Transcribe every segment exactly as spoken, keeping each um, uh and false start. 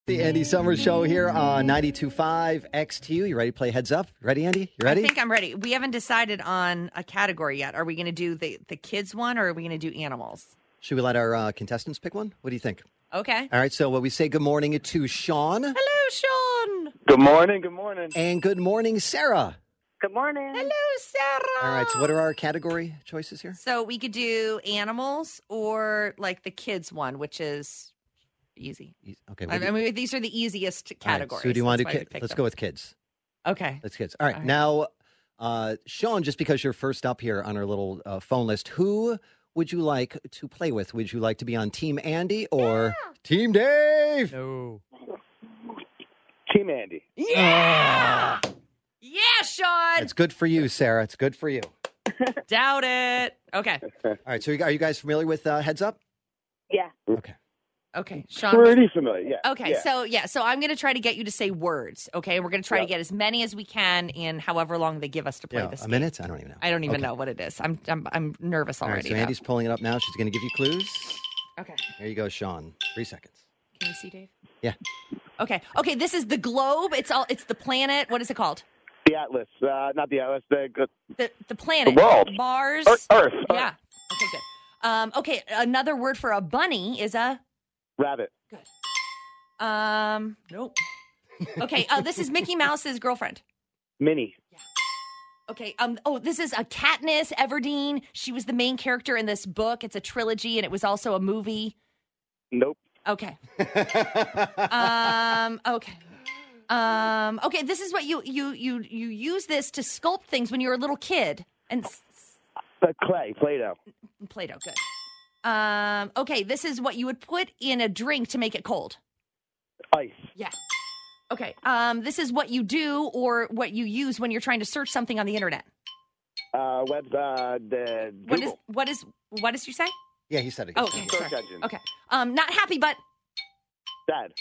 The Andy Summers Show here on ninety-two point five X T U. You ready to play Heads Up? Ready, Andy? You ready? I think I'm ready. We haven't decided on a category yet. Are we going to do the, the kids one or are we going to do animals? Should we let our uh, contestants pick one? What do you think? Okay. All right, so what we say good morning to Sean. Hello, Sean. Good morning, good morning. And good morning, Sarah. Good morning. Hello, Sarah. All right, so what are our category choices here? So we could do animals or like the kids one, which is easy. Easy. Okay. I what do you- mean, these are the easiest All right, categories. so who do you want to That's do? why we Kid? picked Let's them. go with kids. Okay. Let's kids. All right, All right. now, uh, Sean, just because you're first up here on our little uh, phone list, who would you like to play with? Would you like to be on Team Andy or Team Dave? No. Team Andy. Yeah. Yeah, Sean. It's good for you, Sarah. It's good for you. Doubt it. Okay. All right, so you, are you guys familiar with uh, Heads Up? Yeah. Okay. Okay. Sean. Pretty familiar, yeah. Okay, yeah. so yeah, so I'm going to try to get you to say words. Okay, we're going to try Yeah. to get as many as we can in however long they give us to play Yeah, this a game. minute? I don't even know. I don't even Okay. know what it is. I'm I'm I'm nervous All right, already. so though. Andy's pulling it up now. She's going to give you clues. Okay, There you go, Sean. Three seconds. can you see Dave? Yeah. Okay, okay. This is the globe. It's all. It's the planet. What is it called? The Atlas, uh, not the Atlas, the uh, The the planet. The world. Mars. Earth. Earth. Yeah. Okay, good. Um. Okay. Another word for a bunny is a. Rabbit. Um. Nope. Okay. Uh, this is Mickey Mouse's girlfriend. Minnie. Okay. Um. Oh, this is a Katniss Everdeen. She was the main character in this book. It's a trilogy, and it was also a movie. Nope. Okay. um. Okay. Um. Okay. This is what you you you you use this to sculpt things when you were a little kid and s- Uh, clay, Play-Doh. Play-Doh. Good. Um. Okay. This is what you would put in a drink to make it cold. Ice. Yeah. Okay. Um. This is what you do or what you use when you're trying to search something on the internet. Uh, web, uh, the What is Google. what is what did you say? Yeah, he said it. Oh, okay. Search Sorry. engine. Okay. Um. Not happy, but Sad.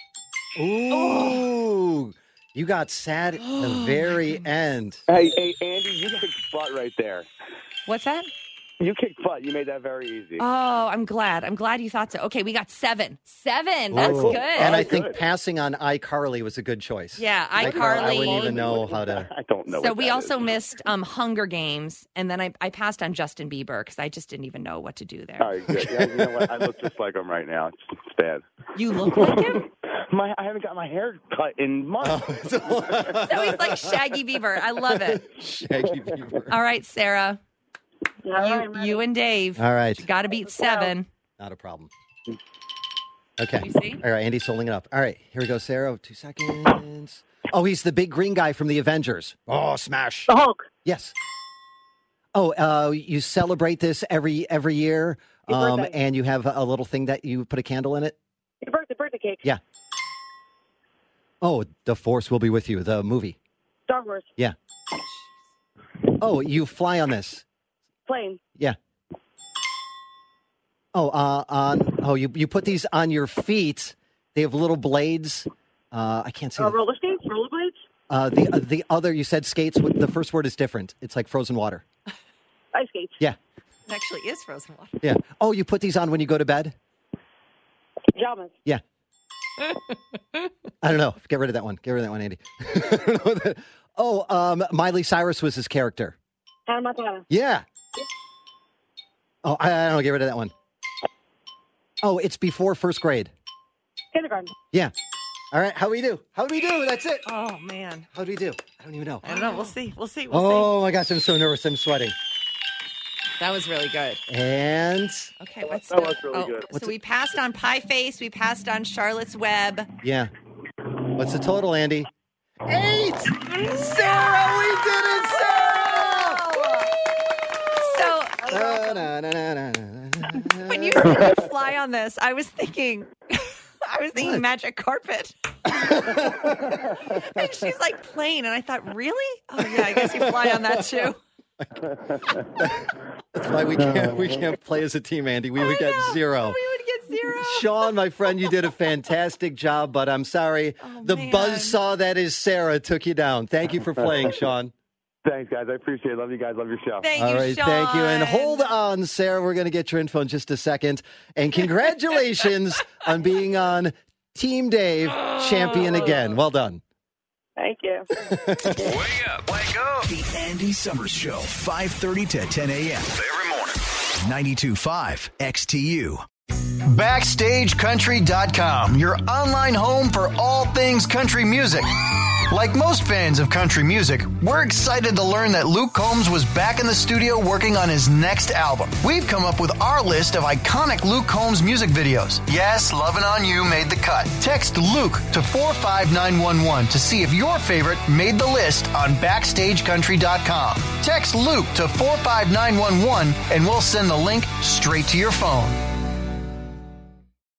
Ooh, you got sad at the Oh, my very goodness. end. Hey, hey, Andy, you kicked butt right there. what's that? You kicked butt. You made that very easy. Oh, I'm glad. I'm glad you thought so. Okay, we got seven. Seven. That's Ooh. good. And I Oh, think good. passing on iCarly was a good choice. Yeah, Like, iCarly. I wouldn't even know how to. I don't know. So what we that also is. missed um, Hunger Games, and then I, I passed on Justin Bieber because I just didn't even know what to do there. All right, good. Yeah, you know what? I look just like him right now. It's, it's bad. You look like him? My, I haven't got my hair cut in months. Oh, So he's like Shaggy Bieber. I love it. Shaggy Beaver. All right, Sarah. All right, I'm You, ready. you and Dave. All right, Got to beat seven. not a problem. Okay. You see? All right, Andy's holding it up. All right, here we go, Sarah. Two seconds. Oh, he's the big green guy from the Avengers. Oh, smash. The Hulk. Yes. Oh, uh, you celebrate this every every year, Your um, birthday. and you have a little thing that you put a candle in it. Your birthday, birthday cake. Yeah. Oh, The Force will be with you. The movie. Star Wars. Yeah. Oh, you fly on this. Plane. Yeah. Oh, uh, on. Oh, you you put these on your feet. They have little blades. Uh, I can't say. Uh, the- roller skates. Rollerblades. Uh, the uh, the other you said skates. What- The first word is different. It's like frozen water. Ice skates. Yeah, It actually is frozen water. yeah. Oh, you put these on when you go to bed. Pajamas. Yeah. I don't know. Get rid of that one. Get rid of that one, Andy. I don't know that- oh, um, Miley Cyrus was his character. Hannah Montana. Yeah. Oh, I, I don't know. Get rid of that one. Oh, it's before first grade. Kindergarten. Yeah. All right. How do we do? How do we do? That's it. Oh, man. How do we do? I don't even know. I don't know. We'll see. We'll see. We'll Oh my gosh, I'm so nervous. I'm sweating. see. That was really good. And Okay, what's That the, was really oh, good. What's So we passed on Pie Face. We passed on Charlotte's Web. yeah. What's the total, Andy? Eight! Sarah, we did it, Sarah! So Na, na, na, na, na, na. when you said you fly on this, I was thinking, I was thinking What? magic carpet. And she's like plane, and I thought, really? Oh yeah, I guess you fly on that too. That's why we can't we can't play as a team, Andy. We would get I know. zero. We would get zero. Sean, my friend, you did a fantastic job, but I'm sorry. Oh, the man. buzzsaw that is Sarah took you down. Thank you for playing, Sean. Thanks, guys. I appreciate it. Love you guys. Love your show. Thank All you, right, Sean. thank you. And hold on, Sarah. We're going to get your info in just a second. And congratulations on being on Team Dave, champion again. Well done. Thank you. Wake up. Wake up. The Andy Summers Show, five thirty to ten a.m. Every morning. ninety-two point five X T U. Backstage Country dot com, your online home for all things country music. Like most fans of country music, we're excited to learn that Luke Combs was back in the studio working on his next album. We've come up with our list of iconic Luke Combs music videos. Yes, Lovin' On You made the cut. Text Luke to four five nine one one to see if your favorite made the list on Backstage Country dot com. Text Luke to four five nine one one and we'll send the link straight to your phone.